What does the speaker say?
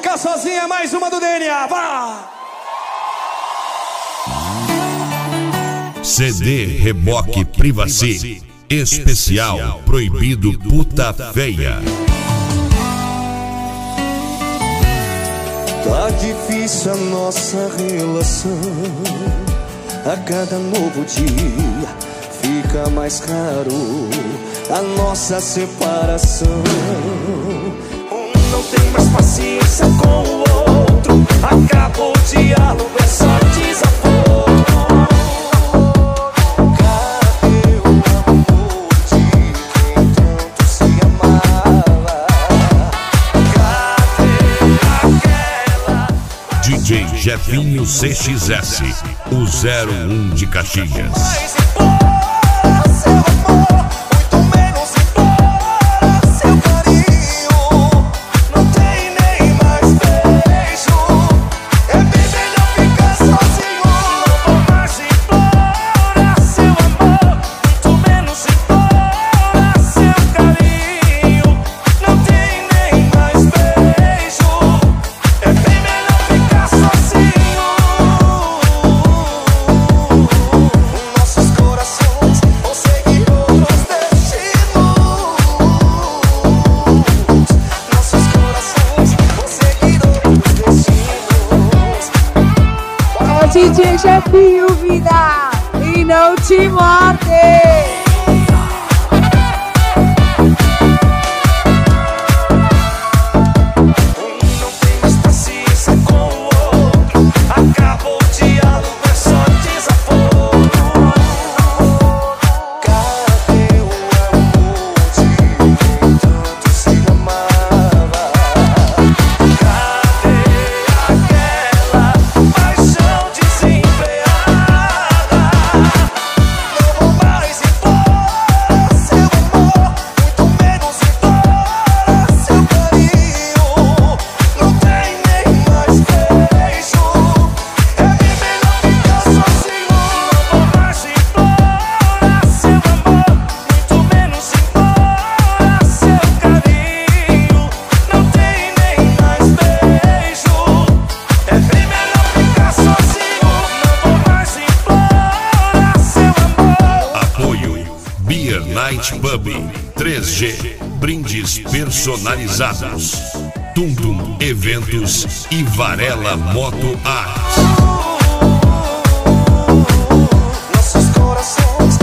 ficar sozinha, mais uma do DNA, vá! CD Reboque Privacy especial Proibido Puta Feia. Tá difícil a nossa relação, a cada novo dia fica mais caro a nossa separação. Um não tem mais paciência com o outro, acabou o diálogo, é só desaforo. Cadê o amor de quem tanto se amava? Cadê aquela... DJ Jefinho CXS, o 01 de Caxias. DJ Jefinho, vida, e não te morde. Night Pub 3G, brindes personalizados. Tum Tum Eventos e Varela Moto Art. Nossos corações